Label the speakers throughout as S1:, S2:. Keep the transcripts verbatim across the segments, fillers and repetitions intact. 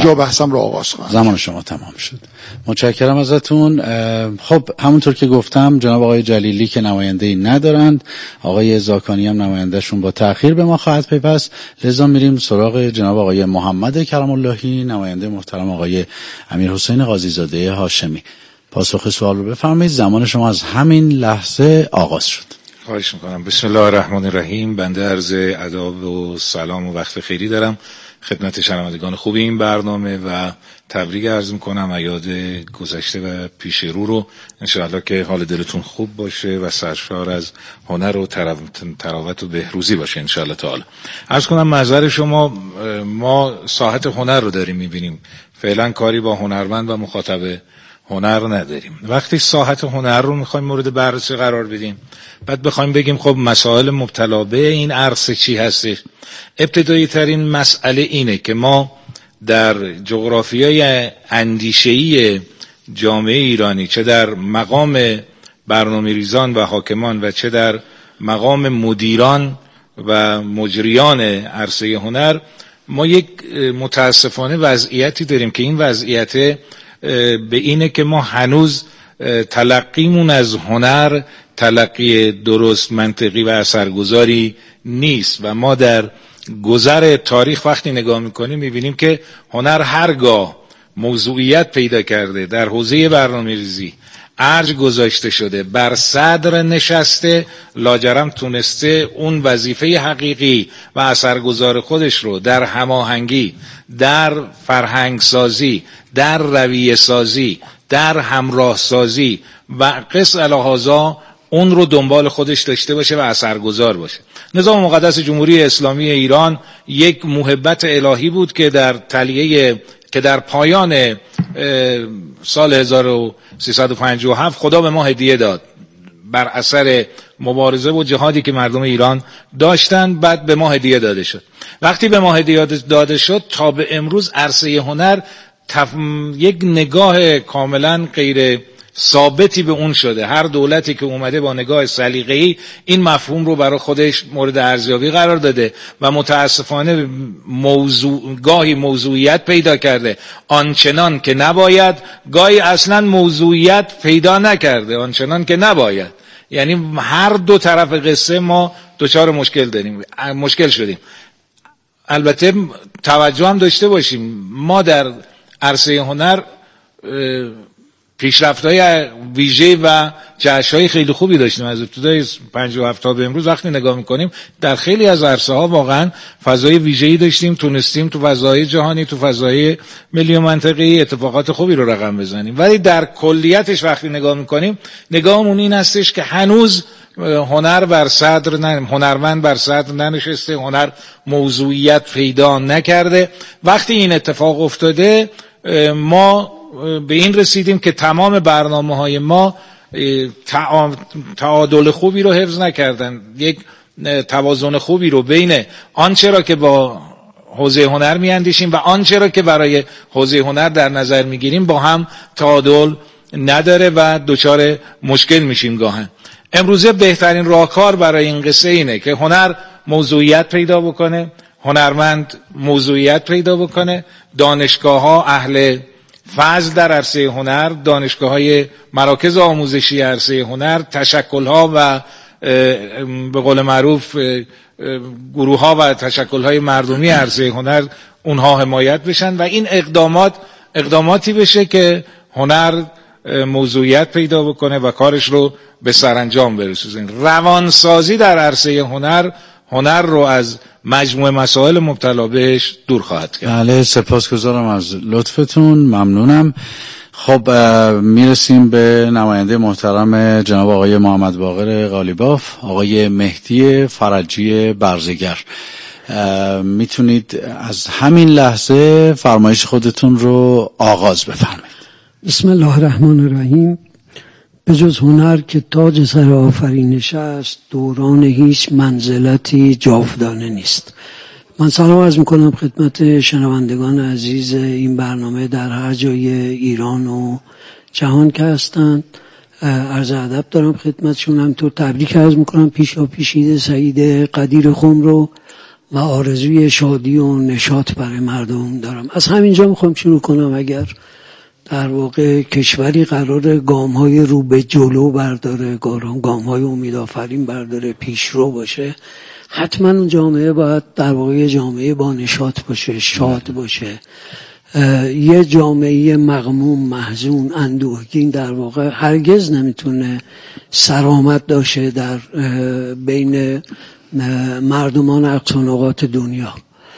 S1: اونجا بحثم رو آغاز کنم.
S2: زمان شما تمام شد. متشکرم ازتون. خب همونطور که گفتم جناب آقای جلیلی که نماینده‌ای ندارند، آقای زاکانی هم نمایندهشون با تأخیر به ما خواهد پیوست، لذا میریم سراغ جناب آقای محمد کرم اللهی، نماینده محترم آقای امیر حسین قاضی زاده هاشمی. پاسخ سوال رو بفرمایید. زمان شما از همین لحظه آغاز شد.
S3: خواهش میکنم. بسم الله الرحمن الرحیم. بنده عرض ادب و سلام و وقت خیری دارم خدمت شنوندگان خوب این برنامه و تبریک عرض میکنم ایاد گذشته و پیش رو رو انشاءالله که حال دلتون خوب باشه و سرشار از هنر و تراوت و بهروزی باشه انشاءالله تعالی. عرض کنم محضر شما، ما ساحت هنر رو داریم میبینیم، فعلا کاری با هنرمند و مخاطب هنر نداریم. وقتی ساحت هنر رو میخوایم مورد بررسی قرار بدیم، بعد بخوایم بگیم خب مسائل مبتلا به این عرصه چی هستی، ابتدایی ترین مسئله اینه که ما در جغرافیای اندیشه‌ای جامعه ایرانی، چه در مقام برنامه ریزان و حاکمان و چه در مقام مدیران و مجریان عرصه هنر، ما یک متاسفانه وضعیتی داریم که این وضعیت به اینه که ما هنوز تلقیمون از هنر تلقی درست، منطقی و اثرگذاری نیست و ما در گذر تاریخ وقتی نگاه میکنیم میبینیم که هنر هرگاه موضوعیت پیدا کرده، در حوزه برنامه‌ریزی ارج گذاشته شده، بر صدر نشسته، لاجرم تونسته اون وظیفه حقیقی و اثرگذار خودش رو در هماهنگی، در فرهنگ سازی، در رویه سازی، در همراه سازی و قص الهازا اون رو دنبال خودش داشته باشه و اثرگذار باشه. نظام مقدس جمهوری اسلامی ایران یک موهبت الهی بود که در تلیه که در پایان سال هزار و سیصد و پنجاه و هفت خدا به ما هدیه داد بر اثر مبارزه و جهادی که مردم ایران داشتن، بعد به ما هدیه داده شد. وقتی به ما هدیه داده شد تا به امروز عرصه هنر تف... یک نگاه کاملا غیر ثابتی به اون شده. هر دولتی که اومده با نگاه سلیقه‌ای این مفهوم رو برای خودش مورد ارزیابی قرار داده و متاسفانه موضوع گاهی موضوعیت پیدا کرده آنچنان که نباید، گاهی اصلا موضوعیت پیدا نکرده آنچنان که نباید. یعنی هر دو طرف قصه ما دچار مشکل داریم، مشکل شدیم. البته توجه هم داشته باشیم ما در عرصه هنر پیشرفت‌های ویژه و جشن‌های خیلی خوبی داشتیم. از ابتدای پنجاه و هفت تا به امروز وقتی نگاه می‌کنیم در خیلی از عرصه‌ها واقعاً فضای ویژه‌ای داشتیم، تونستیم تو فضای جهانی، تو فضای ملی و منطقه‌ای اتفاقات خوبی رو رقم بزنیم. ولی در کلیتش وقتی نگاه می‌کنیم، نگاهمون این هستش که هنوز هنر بر صدر نه، هنرمند بر صدر ننشسته، هنر موضوعیت پیدا نکرده. وقتی این اتفاق افتاده ما به این رسیدیم که تمام برنامه‌های ما تعادل خوبی رو حفظ نکردن، یک توازن خوبی رو بین آنچه را که با حوزه هنر میاندیشیم و آنچه را که برای حوزه هنر در نظر میگیریم با هم تعادل نداره و دچار مشکل میشیم گاهن. امروزه بهترین راهکار برای این قصه اینه که هنر موضوعیت پیدا بکنه، هنرمند موضوعیت پیدا بکنه، دانشگاه‌ها اهل فضل در عرصه هنر، دانشگاه‌های مراکز آموزشی عرصه هنر، تشکل‌ها و به قول معروف گروه‌ها و تشکل‌های مردمی عرصه هنر اونها حمایت بشن و این اقدامات اقداماتی بشه که هنر موضوعیت پیدا بکنه و کارش رو به سرانجام برسونه. روانسازی در عرصه هنر هنر رو از مجموعه مسائل مبتلا بهش دور خواهد کرد.
S2: بله، سپاسگزارم از لطفتون، ممنونم. خب میرسیم به نماینده محترم جناب آقای محمد باقر قالیباف، آقای مهدی فرجی برزگر. میتونید از همین لحظه فرمایش خودتون رو آغاز بفرمایید.
S4: بسم الله الرحمن الرحیم. به جز هنر که تاج سر آفرینش است، دوران هیچ منزلتی جاودانه نیست. من سلام عرض میکنم خدمت شنوندگان عزیز این برنامه در هر جای ایران و جهان که هستند. عرض ادب دارم خدمتشون، همینطور تبریک عرض میکنم پیشا پیشید سعید قدیر خم رو و آرزوی شادی و نشاط برای مردم دارم. از همینجا میخوام شروع کنم. اگر در واقع کشوری قرار گام‌های رو به جلو برداره، گام‌های امیدآفرین برداره، پیشرو باشه، حتما اون جامعه باید در واقع جامعه با نشاط باشه، شاد باشه. یه جامعه مغموم، محزون، اندوهگین در واقع هرگز نمیتونه سرآمد داشته در بین مردمان اقصانقاط دنیا.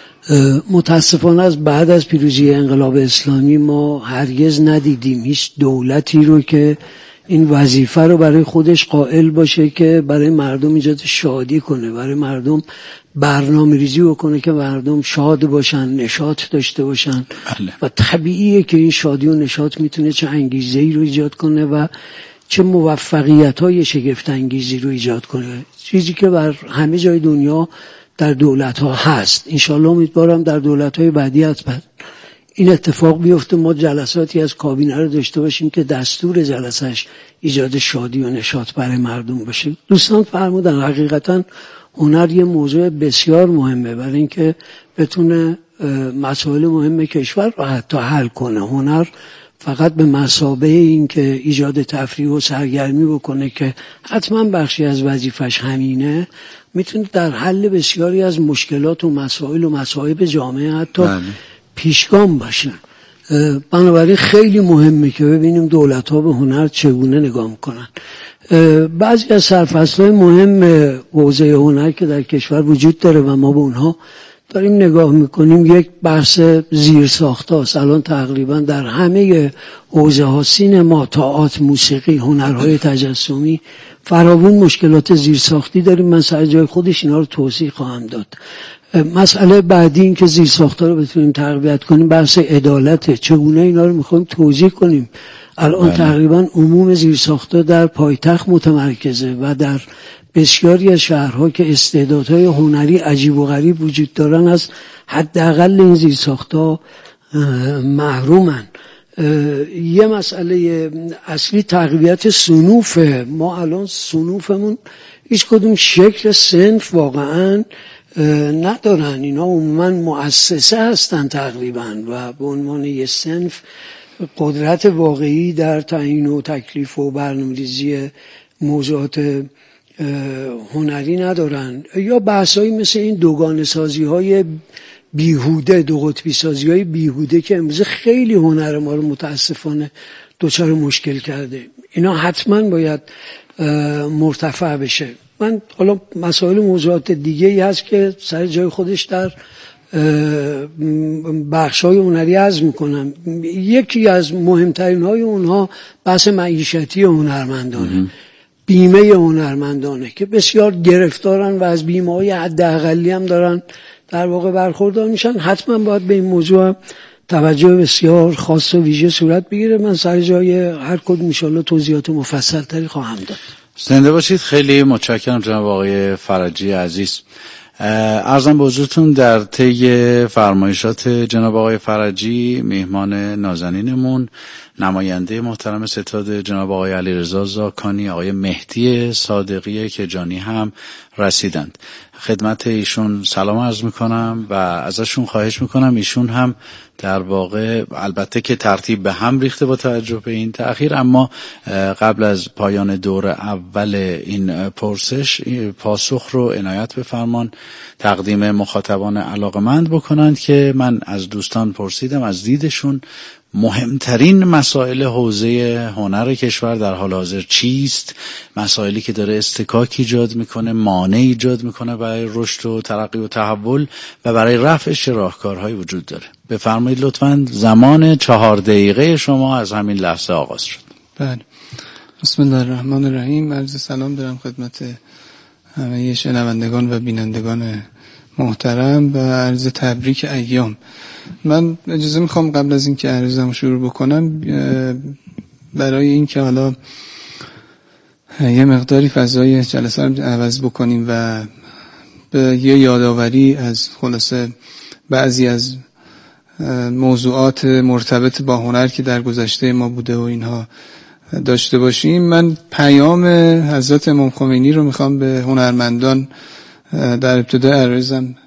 S4: متاسفانه از بعد از پیروزی انقلاب اسلامی ما هرگز ندیدیم هیچ دولتی رو که این وظیفه رو برای خودش قائل باشه که برای مردم ایجاد شادی کنه، برای مردم برنامه ریزی بکنه که مردم شاد باشن، نشاط داشته باشن. بله. و طبیعیه که این شادی و نشاط میتونه چه انگیزه‌ای رو ایجاد کنه و چه موفقیت‌های شگفت انگیزی رو ایجاد کنه، چیزی که بر همه جای دنیا در دولت‌ها هست. انشالله امیدوارم در دولت‌های بعدی حتما این اتفاق بیفته، ما جلساتی از کابینه رو داشته باشیم که دستور جلسش ایجاد شادی و نشاط برای مردم باشه. دوستان فرمودن حقیقتا هنر یه موضوع بسیار مهمه برای اینکه بتونه مسائل مهم کشور رو حتی حل کنه. هنر فقط به مثابه این که ایجاد تفریح و سرگرمی بکنه که حتما بخشی از وظیفش همینه، میتونه در حل بسیاری از مشکلات و مسائل و مصائب جامعه حتی بله. پیشگام باشه. بنابراین خیلی مهمه که ببینیم دولت‌ها به هنر چگونه نگاه میکنن. بعضی از سرفصل‌های مهم حوزه هنر که در کشور وجود داره و ما به اونها داریم نگاه میکنیم، یک بحث زیرساخت‌هاست. الان تقریبا در همه حوزه‌ها، سینما، تئاتر، موسیقی، هنرهای تجسمی، فراوون مشکلات زیرساختی داریم. من سر جای خودش اینا رو توضیح خواهم داد. مسئله بعدی این که زیرساخت‌ها رو بتونیم تقویت کنیم بحث عدالته. چگونه اینا رو میخوایم توضیح کنیم؟ الان بله. تقریبا عموم زیرساخت‌ها در پایتخت متمرکزه و در بسیاری از شهرها که استعدادهای هنری عجیب و غریب وجود دارن از حداقل این زیرساخت‌ها محرومن. یه مسئله اصلی تقویت صنوفه. ما الان صنوفمون هیچ کدوم شکل صنف واقعا ندارن. اینا عموما مؤسسه هستن تقریبا و به عنوان یه صنف قدرت واقعی در تعیین و تکلیف و برنامه‌ریزی موضوعات هنری ندارن. یا بحثایی مثل این دوگانه سازی های بیهوده، دو قطبی سازی های بیهوده که امروز خیلی هنر ما رو متاسفانه دچار مشکل کرده، اینا حتما باید مرتفع بشه. من حالا مسائل موضوعات دیگه ای هست که سر جای خودش در بخشای هنری عرض میکنم. یکی از مهمترین های اونها بحث معیشتی هنرمندانه، بیمه هنرمندانه که بسیار گرفتارن و از بیمه های حداقلی هم دارن در واقع برخوردار میشن. حتما باید به این موضوع توجه بسیار خاص و ویژه صورت بگیره. من سر جای هر کدوم ان شاءالله توضیحات مفصل تری خواهم داد.
S2: زنده باشید. خیلی متشکرم جناب آقای فرجی عزیز. عرضم به حضورتون در طی فرمایشات جناب آقای فرجی میهمان نازنینمون نماینده محترم ستاد جناب آقای علیرضا زاکانی، آقای مهدی صادقی کجانی هم رسیدند. خدمت ایشون سلام عرض میکنم و ازشون خواهش میکنم ایشون هم در واقع البته که ترتیب به هم ریخته با توجه به این تأخیر، اما قبل از پایان دور اول این پرسش پاسخ رو عنایت بفرمان تقدیم مخاطبان علاقمند بکنند که من از دوستان پرسیدم از دیدشون مهمترین مسائل حوزه هنر کشور در حال حاضر چیست؟ مسائلی که داره استکاک ایجاد میکنه، مانع ایجاد میکنه برای رشد و ترقی و تحول و برای رفعش چه راهکارهایی وجود داره؟ بفرمایید لطفاً. زمان چهار دقیقه شما از همین لحظه آغاز شد.
S1: بله. بسم الله الرحمن الرحیم. عرض سلام دارم خدمت همه شنوندگان و بینندگان محترم و عرض تبریک ایام. من اجازه میخوام قبل از اینکه عرضم شروع بکنم برای اینکه حالا یه مقداری فضای جلسه رو عوض بکنیم و به یه یادآوری از خلاصه بعضی از موضوعات مرتبط با هنر که در گذشته ما بوده و اینها داشته باشیم، من پیام حضرت امام خمینی رو میخوام به هنرمندان در ابتدا عرضم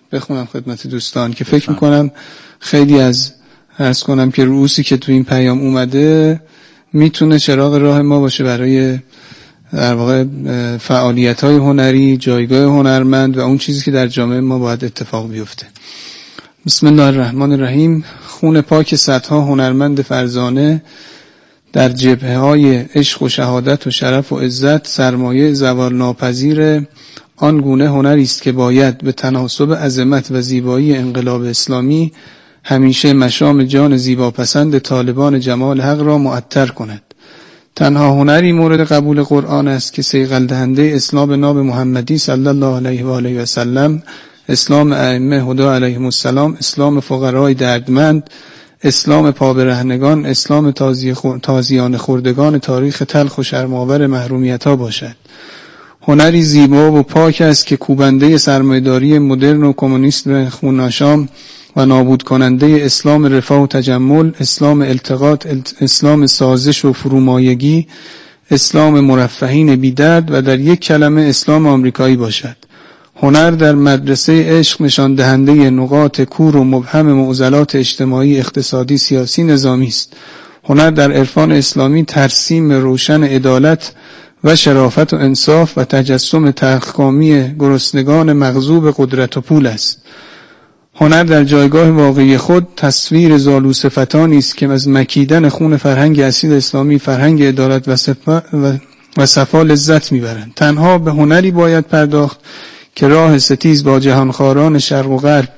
S1: بخونم خدمت دوستان که فکر میکنم خیلی از عرض کنم که رؤوسی که تو این پیام اومده میتونه چراغ راه ما باشه برای در واقع فعالیت‌های هنری، جایگاه هنرمند و اون چیزی که در جامعه ما باید اتفاق بیفته. بسم الله الرحمن الرحیم. خون پاک صدها هنرمند فرزانه در جبهه‌های عشق و شهادت و شرف و عزت سرمایه زوال ناپذیر آن گونه هنری است که باید به تناسب عظمت و زیبایی انقلاب اسلامی همیشه مشام جان زیباپسند طالبان جمال حق را معطر کند. تنها هنری مورد قبول قرآن است که صیقل دهنده اسلام ناب محمدی صلی الله علیه و آله و سلم، اسلام ائمه هدا علیهم السلام، اسلام فقرای دردمند، اسلام پابرهنگان، اسلام تازی خور... تازیان خوردگان تاریخ تلخ و شرم‌آور محرومیت‌ها باشد. هنری زیبا و پاک است که کوبنده سرمایه‌داری مدرن و کمونیسم خوناشام و نابود کننده اسلام رفاه و تجمل، اسلام التقاط، اسلام سازش و فرومایگی، اسلام مرفهین بی‌درد و در یک کلمه اسلام آمریکایی باشد. هنر در مدرسه عشق نشان دهنده نقاط کور و مبهم معضلات اجتماعی، اقتصادی، سیاسی، نظامی است. هنر در عرفان اسلامی ترسیم روشن عدالت و شرافت و انصاف و تجسم تلخکامی گرسنگان مغضوب قدرت و پول است. هنر در جایگاه واقعی خود تصویر زالوصفتانی است که از مکیدن خون فرهنگ اصیل اسلامی، فرهنگ عدالت و صفا و, و صفا لذت میبرند. تنها به هنری باید پرداخت که راه ستیز با جهانخواران شرق و غرب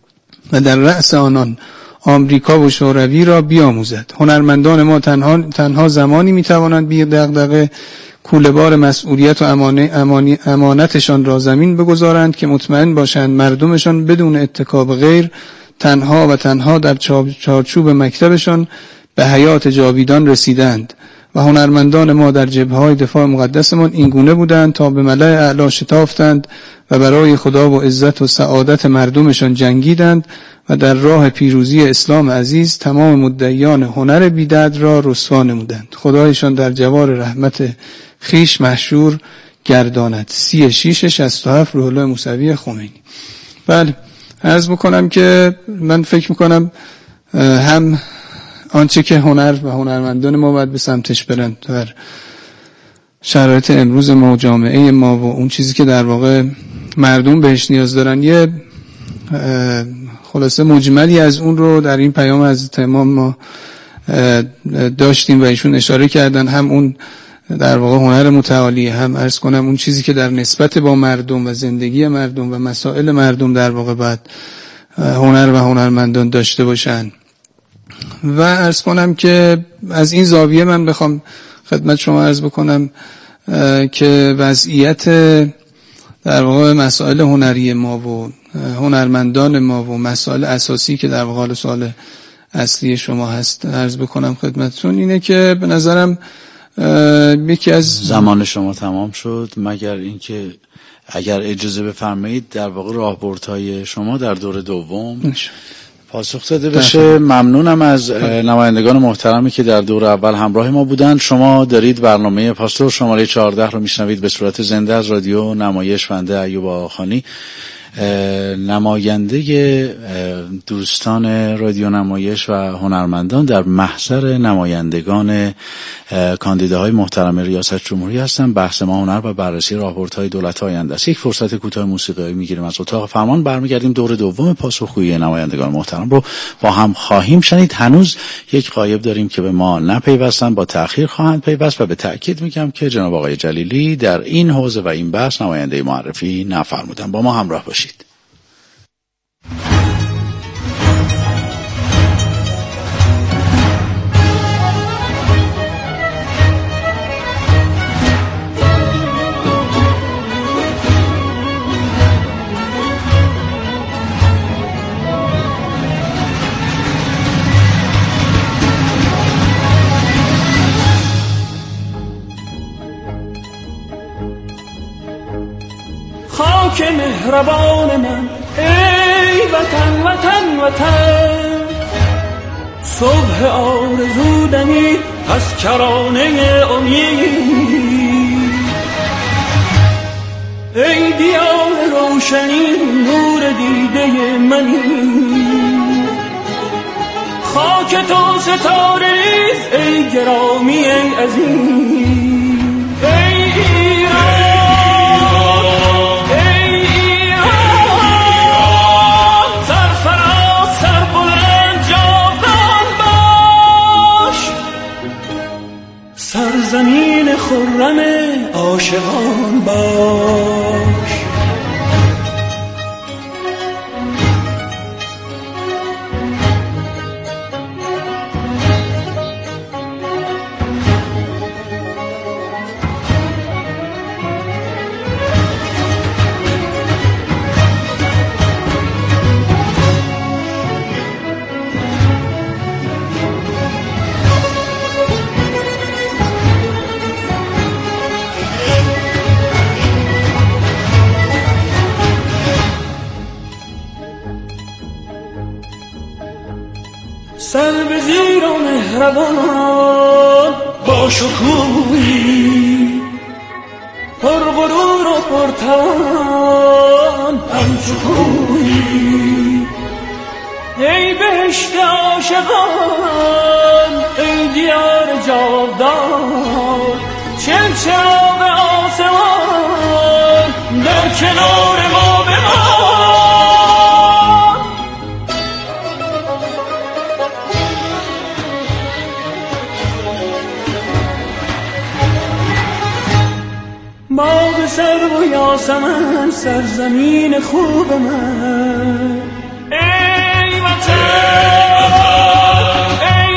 S1: و در رأس آنان آمریکا و شوروی را بیاموزد. هنرمندان ما تنها تنها زمانی میتوانند بی دغدغه کوله‌بار مسئولیت و امانی امانتشان را زمین بگذارند که مطمئن باشند مردمشان بدون اتکا به غیر تنها و تنها در چارچوب مکتبشان به حیات جاویدان رسیدند. و هنرمندان ما در جبهه‌های دفاع مقدسمان این گونه بودند تا به ملأ اعلی شتافتند و برای خدا و عزت و سعادت مردمشان جنگیدند و در راه پیروزی اسلام عزیز تمام مدعیان هنر بی‌درد را رسوا نمودند. خدایشان در جوار رحمت خیش محشور گرداند. سی شیش شصت و هفت روح الله موسوی خمینی. بله، عرض میکنم که من فکر میکنم هم آنچه که هنر و هنرمندان ما باید به سمتش برند در شرایط امروز ما و جامعه ما و اون چیزی که در واقع مردم بهش نیاز دارن، یه خلاصه مجملی از اون رو در این پیام از تمام ما داشتیم و ایشون اشاره کردن. هم اون در واقع هنر متعالی، هم عرض کنم اون چیزی که در نسبت با مردم و زندگی مردم و مسائل مردم در واقع باید هنر و هنرمندان داشته باشن. و عرض کنم که از این زاویه من بخوام خدمت شما عرض بکنم که وضعیت در واقع مسائل هنری ما و هنرمندان ما و مسائل اساسی که در واقع سوال اصلی شما هست عرض بکنم خدمتتون اینه که به نظرم یکی از
S2: زمان شما تمام شد، مگر اینکه اگر اجازه بفرمایید در واقع راهبردهای شما در دور دوم پاسخ داده بشه. ممنونم از نمایندگان محترمی که در دور اول همراه ما بودند. شما دارید برنامه پاسخ شماره چهارده رو میشنوید به صورت زنده از رادیو نمایش. بنده ایوب آقاخانی، نماینده دوستان رادیو نمایش و هنرمندان در محضر نمایندگان کاندیداهای محترم ریاست جمهوری هستم. بحث ما هنر و بررسی راهبردهای دولت آینده است. یک فرصت کوتاه موسیقی میگیریم از اتاق فرمان، برمیگردیم دور دوم پاسخگویی نمایندگان محترم رو با هم خواهیم شنید. هنوز یک غایب داریم که به ما نپیوستن، با تأخیر خواهند پیوست و به تأکید میگم که جناب آقای جلیلی در این حوزه و این بحث نماینده معرفی نفرمودن. با ما همراه باشید.
S5: خاک مهربان من ای وطن وطن وطن، صبح آرزو دمید از کرانه امید. ای دیار روشنی نور دیده منی، خاک تو ستاره ریز ای گرامی ای عزیز، ای ایران ای ایران، سرفراز سر بلند جاودان باش، سرزمین خرم عاشقان باش. سر به زیر و مهربان با شکوهی، پر غرور و پرتوان همچو کوهی، ای بهشت عاشقان ای دیار جاودان، چل چراغ آسمان در کنار ما بمان. باغ سرو و یاسمن سرزمین خوب من، ای وطن ای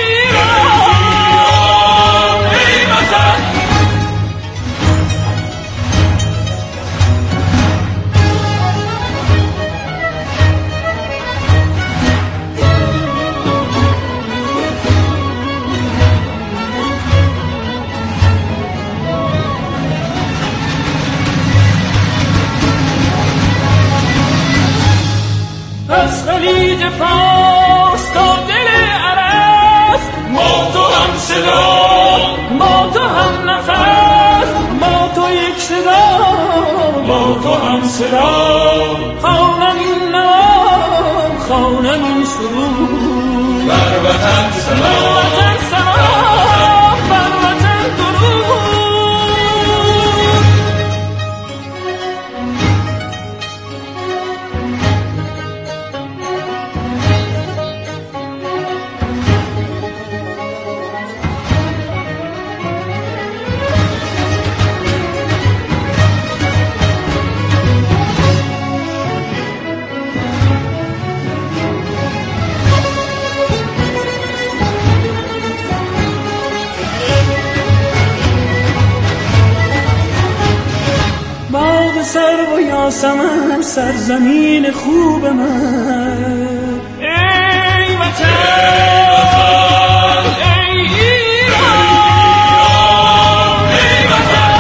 S5: ایران ای وطن. از خلیج فارس تا دل عرس، ما تو هم صدا ما تو هم نفس، ما تو یک صدا ما تو هم صدا، خوانم این نام خوانم این سرود، بر وطن سلام بر وطن سلام بر وطن درود. سرو و یاسمن سرزمین خوب من، ای وطن ای ایران ای وطن.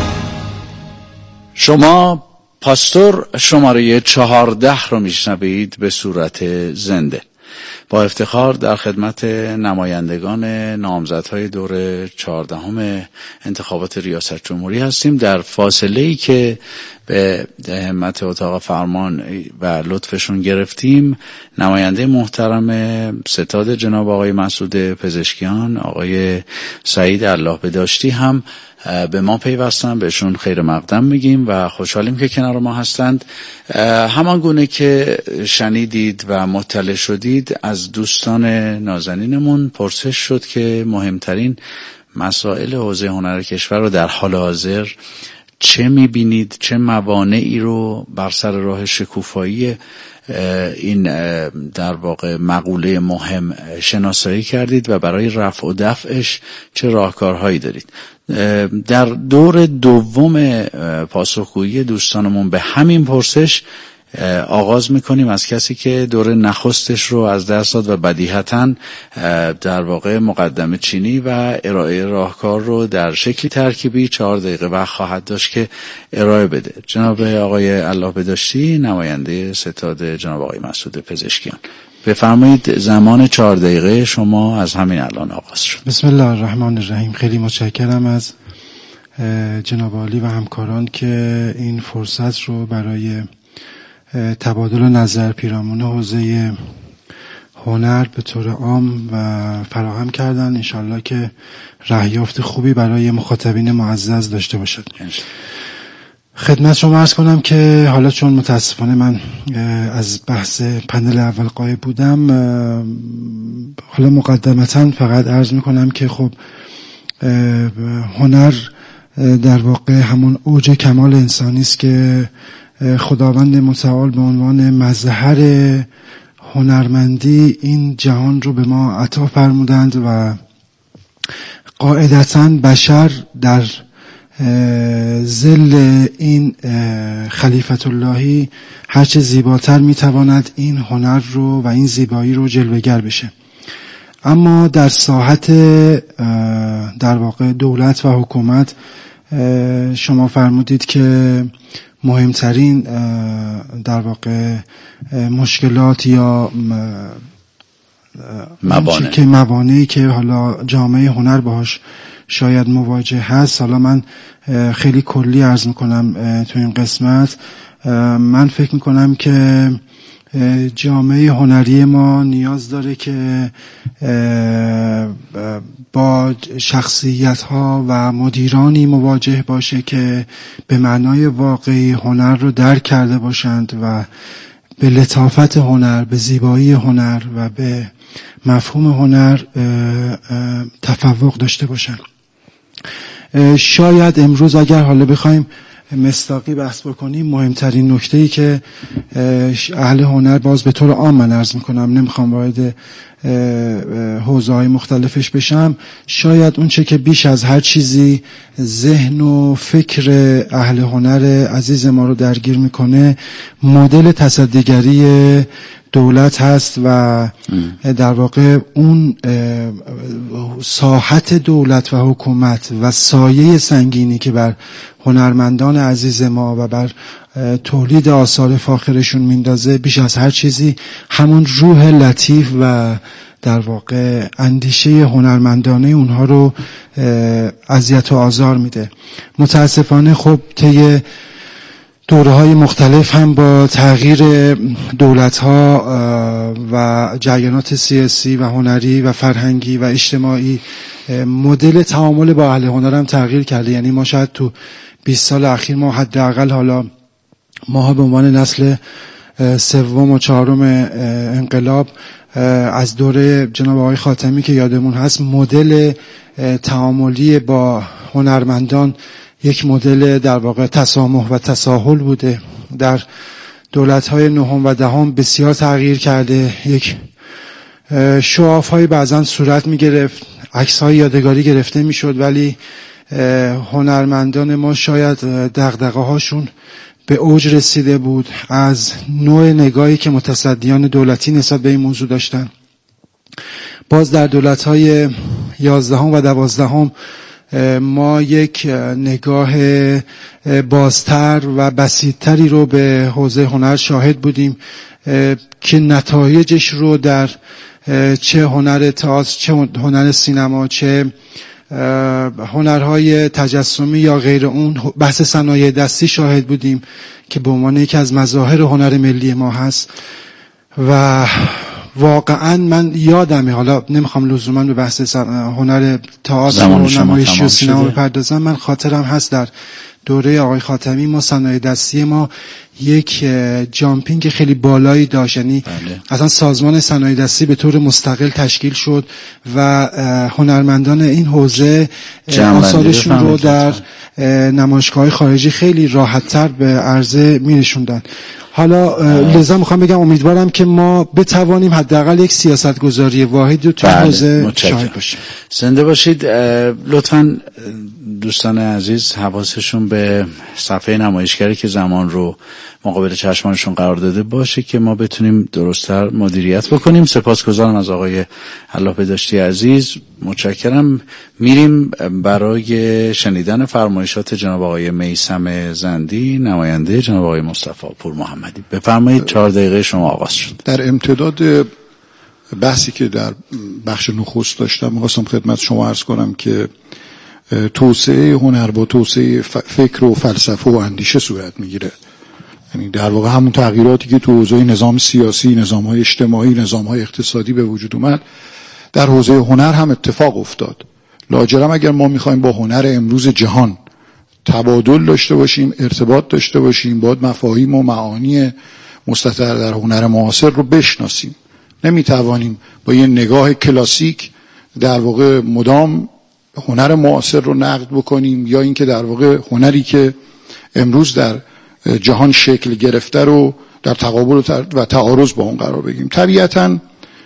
S2: شما پاستور شماره چهارده رو میشنوید به صورت زنده. با افتخار در خدمت نمایندگان نامزدهای دور چهاردهم انتخابات ریاست جمهوری هستیم. در فاصله‌ای که به همت اتاق فرمان و لطفشون گرفتیم، نماینده محترم ستاد جناب آقای مسعود پزشکیان، آقای سعید الله بداشتی هم به ما پیوستن. بهشون خیر مقدم میگیم و خوشحالیم که کنار ما هستند. همان گونه که شنیدید و مطلع شدید، از دوستان نازنینمون پرسش شد که مهمترین مسائل حوزه هنر کشور رو در حال حاضر چه میبینید، چه موانعی رو بر سر راه شکوفایی این در واقع مقوله مهم شناسایی کردید و برای رفع و دفعش چه راهکارهایی دارید. در دور دوم پاسخگویی دوستانمون به همین پرسش آغاز میکنیم از کسی که دور نخستش رو از دست داد و بدیهتاً در واقع مقدمه چینی و ارائه راهکار رو در شکلی ترکیبی چهار دقیقه وقت خواهد داشت که ارائه بده. جناب آقای الله بداشتی، نماینده ستاد جناب آقای مسعود پزشکیان، بفرمایید. زمان چهار دقیقه شما از همین الان آغاز شد.
S6: بسم الله الرحمن الرحیم. خیلی متشکرم از جناب عالی و همکاران که این فرصت رو برای تبادل نظر پیرامون حوزه هنر به طور عام و فراهم کردن. انشالله که رهیافت خوبی برای مخاطبین معزز داشته باشد. خدمت شما عرض کنم که حالا چون متاسفانه من از بحث پنل اول غایب بودم، حالا مقدمتا فقط عرض میکنم که خب هنر در واقع همون اوج کمال انسانی است که خداوند متعال به عنوان مظهر هنرمندی این جهان رو به ما عطا فرمودند و قاعدتاً بشر در ظل این خلیفت اللهی هرچه زیباتر میتواند این هنر رو و این زیبایی رو جلوه‌گر بشه. اما در ساحت در واقع دولت و حکومت شما فرمودید که مهمترین در واقع مشکلات یا موانع که موانعی که حالا جامعه هنر باهاش شاید مواجه هست، حالا من خیلی کلی عرض میکنم تو این قسمت. من فکر میکنم که جامعه هنری ما نیاز داره که با شخصیت ها و مدیرانی مواجه باشه که به معنای واقعی هنر رو درک کرده باشند و به لطافت هنر، به زیبایی هنر و به مفهوم هنر تفوق داشته باشند. شاید امروز اگر حالا بخوایم مصداقی بحث بکنیم، مهمترین نکته‌ای که اهل هنر، باز به طور عام من عرض میکنم، نمیخوام وارد حوزه‌های مختلفش بشم، شاید اون چه که بیش از هر چیزی ذهن و فکر اهل هنر عزیز ما رو درگیر میکنه مدل تصدیگری دولت هست و در واقع اون ساحت دولت و حکومت و سایه سنگینی که بر هنرمندان عزیز ما و بر تولید آثار فاخرشون میندازه، بیش از هر چیزی همون روح لطیف و در واقع اندیشه هنرمندانه اونها رو اذیت و آزار میده. متاسفانه خب طی دوره‌های مختلف هم با تغییر دولت‌ها و جریانات سیاسی و هنری و فرهنگی و اجتماعی مدل تعامل با اهل هنر هم تغییر کرده. یعنی ما شاید تو بیست سال اخیر ما حداقل حالا ما به عنوان نسل سوم و چهارم انقلاب از دوره جناب آقای خاتمی که یادمون هست، مدل تعاملی با هنرمندان یک مدل در واقع تسامح و تساهل بوده. در دولت‌های نهم و دهم بسیار تغییر کرده. یک شعاف‌های بعضاً صورت می‌گرفت، عکس‌های یادگاری گرفته می‌شد، ولی هنرمندان ما شاید دغدغه‌هاشون به اوج رسیده بود از نوع نگاهی که متصدیان دولتی نسبت به این موضوع داشتن. باز در دولت‌های یازدهم و دوازدهم ما یک نگاه بازتر و بسیطتری رو به حوزه هنر شاهد بودیم که نتایجش رو در چه هنر تئاتر، چه هنر سینما، چه هنرهای تجسمی یا غیر اون، بحث صنایع دستی شاهد بودیم که به عنوان یکی از مظاهر هنر ملی ما هست. و واقعا من یادمه، حالا نمیخوام لزوما به بحث هنر تئاتر و نمایشی و سینما بپردازم، من خاطرم هست در دوره آقای خاتمی ما صنایع دستی ما یک جامپینگ خیلی بالایی داشت. یعنی بله. اصلا سازمان صنایع دستی به طور مستقل تشکیل شد و هنرمندان این حوزه آثارشون رو در نمایشگاه‌های خارجی خیلی راحت‌تر به عرضه می‌نشوندن. حالا لذا میخوام بگم امیدوارم که ما بتوانیم حداقل یک سیاستگذاری واحد رو توی حوزه شاهد باشیم.
S2: زنده باشید. لطفاً دوستان عزیز حواسشون به صفحه نمایشگری که زمان رو مقابل چشمانشون قرار داده باشه که ما بتونیم درست‌تر مدیریت بکنیم. سپاسگزارم از آقای الله بداشتی عزیز. متشکرم. میریم برای شنیدن فرمایشات جناب آقای میثم زندی، نماینده جناب آقای مصطفی پور محمدی. بفرمایید، چهار دقیقه شما آغاز شد.
S7: در امتداد بحثی که در بخش نخست داشتم می‌خواستم خدمت شما عرض کنم که توسعه هنر با توسعه فکر و فلسفه و اندیشه صورت میگیره. یعنی در واقع همون تغییراتی که تو حوزه نظام سیاسی، نظام‌های اجتماعی، نظام‌های اقتصادی به وجود اومد، در حوزه هنر هم اتفاق افتاد. لاجرم اگر ما میخوایم با هنر امروز جهان تبادل داشته باشیم، ارتباط داشته باشیم، باید مفاهیم و معانی مستتر در هنر معاصر رو بشناسیم. نمیتوانیم با یه نگاه کلاسیک در واقع مدام هنر معاصر رو نقد بکنیم یا اینکه در واقع هنری که امروز در جهان شکل گرفته رو در تقابل و تعارض با اون قرار بگیریم. طبیعتاً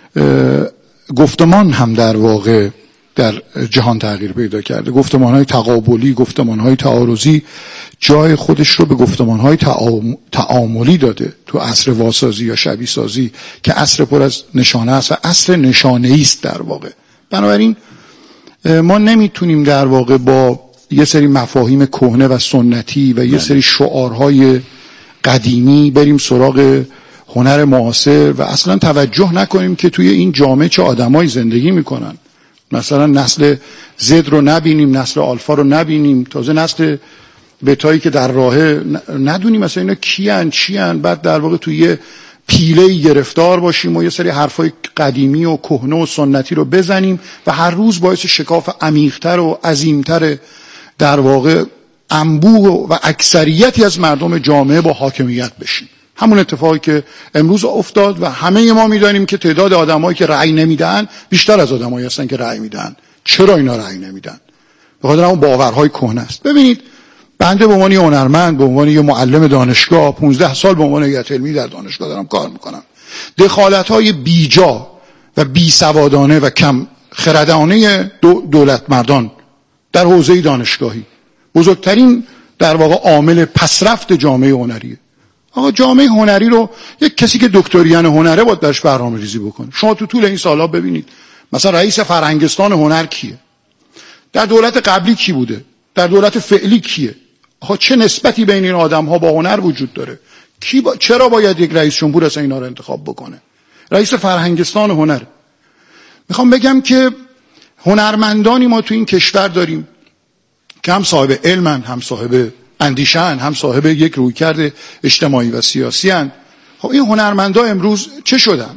S7: گفتمان هم در واقع در جهان تغییر پیدا کرده. گفتمان‌های تقابلی، گفتمان‌های تعارضی جای خودش رو به گفتمان‌های تعاملی داده تو عصر واسازی یا شبیه سازی که عصر پر از نشانه است و عصر نشانه‌ای است در واقع. بنابراین ما نمیتونیم در واقع با یه سری مفاهیم کهنه و سنتی و یه سری شعارهای قدیمی بریم سراغ هنر معاصر و اصلا توجه نکنیم که توی این جامعه چه آدمایی زندگی میکنن. مثلا نسل زد رو نبینیم، نسل آلفا رو نبینیم، تازه نسل بتایی که در راهه ندونیم مثلا اینا کیان چیان، بعد در واقع توی یه پیله‌ای گرفتار باشیم و یه سری حرفای قدیمی و کهنه و سنتی رو بزنیم و هر روز باعث شکاف عمیق‌تر و عظیم‌تر در واقع انبوه و اکثریتی از مردم جامعه با حاکمیت بشیم. همون اتفاقی که امروز افتاد و همه ما میدانیم که تعداد آدمایی که رأی نمیدن بیشتر از آدمایی هستن که رأی میدن. چرا اینا رأی نمیدن؟ به خاطر اون باورهای کهنه است. ببینید بنده به عنوان یه هنرمند، به عنوان یه معلم دانشگاه، پانزده سال به عنوان هیئت علمی در دانشگاه دارم کار میکنم. دخالت‌های بیجا و بیسوادانه و کم خردانه دولت مردان در حوزه دانشگاهی بزرگترین در واقع عامل پسرفت جامعه هنریه. آقا جامعه هنری رو یک کسی که دکتریان هنره باید درش برنامه‌ریزی بکنه. شما تو طول این سالا ببینید مثلا رئیس فرهنگستان هنر کیه؟ در دولت قبلی کی بوده؟ در دولت فعلی کیه؟ آقا چه نسبتی بین این آدم‌ها با هنر وجود داره؟ کی با... چرا باید یک رئیس جمهور اصلا اینا رو انتخاب بکنه؟ رئیس فرهنگستان هنر. میخوام بگم که هنرمندانی ما تو این کشور داریم که هم صاحب علمن، هم صاحب اندیشه‌اند، هم صاحب یک رویکرد اجتماعی و سیاسی اند. خب این هنرمندا امروز چه شدن؟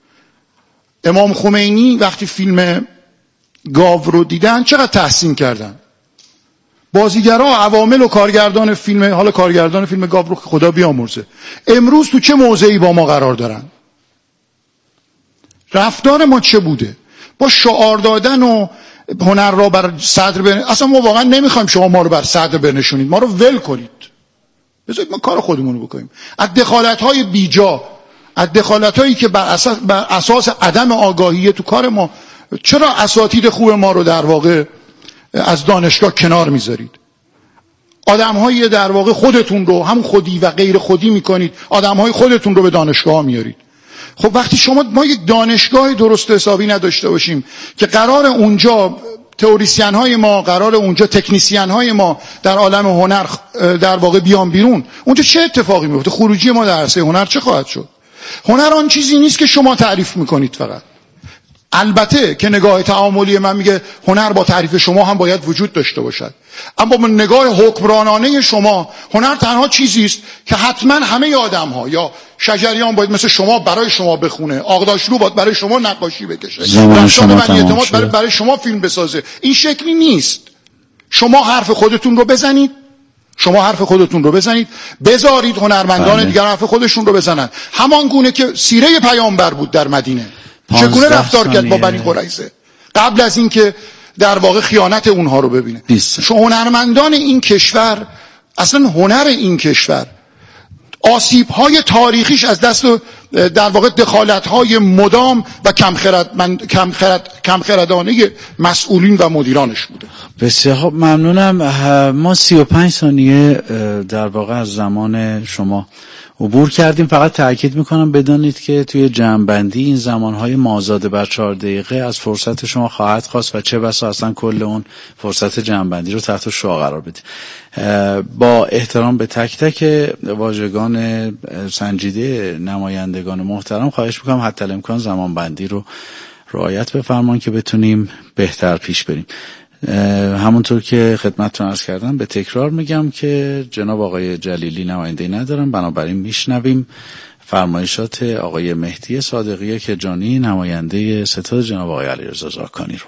S7: امام خمینی وقتی فیلم گاو رو دیدن چقدر تحسین کردن؟ بازیگرا، عوامل و کارگردان فیلم، حالا کارگردان فیلم گاو رو خدا بیامرزه، امروز تو چه موضعی با ما قرار دارن؟ رفتار ما چه بوده؟ با شعار دادن و هنر را بر صدر بن... اصلا ما واقعا نمیخوایم شما ما رو بر صدر بنشونید، ما رو ول کنید، بذارید ما کار خودمون رو بکنیم. از دخالت‌های بیجا، از دخالت‌هایی که بر اساس بر اساس عدم آگاهی تو کار ما، چرا اساتید خوب ما رو در واقع از دانشگاه کنار میذارید؟ آدم‌های در واقع خودتون رو هم خودی و غیر خودی میکنید، آدم‌های خودتون رو به دانشگاه میارید. خب وقتی شما ما یک دانشگاه درست حسابی نداشته باشیم که قرار اونجا تئوریسین های ما، قرار اونجا تکنیسین های ما در عالم هنر در واقع بیان بیرون، اونجا چه اتفاقی میفته؟ خروجی ما در عرصه هنر چه خواهد شد؟ هنر آن چیزی نیست که شما تعریف میکنید فقط. البته که نگاه تعاملی من میگه هنر با تعریف شما هم باید وجود داشته باشد، اما با نگاه حکمرانانه شما هنر تنها چیزی است که حتما همه آدم ها، یا شجریان باید مثل شما برای شما بخونه، آقداشلو باید برای شما نقاشی بکشه، رشاد بنی اعتماد برای, برای شما فیلم بسازه. این شکلی نیست. شما حرف خودتون رو بزنید، شما حرف خودتون رو بزنید، بذارید هنرمندان بله. دیگر حرف خودشون رو بزنن. همان گونه که سیره پیامبر بود در مدینه، چگونه رفتار کرد با بنی قریظه قبل از اینکه در واقع خیانت اونها رو ببینه. شو هنرمندان این کشور، اصلا هنر این کشور آسیب‌های تاریخیش از دست در واقع دخالت‌های مدام و کم خرد من کم خرد کم خردانه مسئولین و مدیرانش بوده.
S2: بسیار خب، ممنونم. ما سی و پنج ثانیه در واقع از زمان شما عبور کردیم. فقط تأکید میکنم بدانید که توی جمع‌بندی این زمانهای مازاد بر چهار دقیقه از فرصت شما خواهد خواست و چه بسا اصلا کل اون فرصت جمع‌بندی رو تحت شعار قرار بدید. با احترام به تک تک واژگان سنجیده نمایندگان محترم خواهش میکنم حتی الامکان زمانبندی رو رعایت بفرمایید که بتونیم بهتر پیش بریم. همونطور که خدمتتون عرض کردم به تکرار میگم که جناب آقای جلیلی نماینده ندارم، بنابراین میشنویم فرمایشات آقای مهدی صادقی که جانی نماینده ستاد جناب آقای علیرضا زاکانی رو.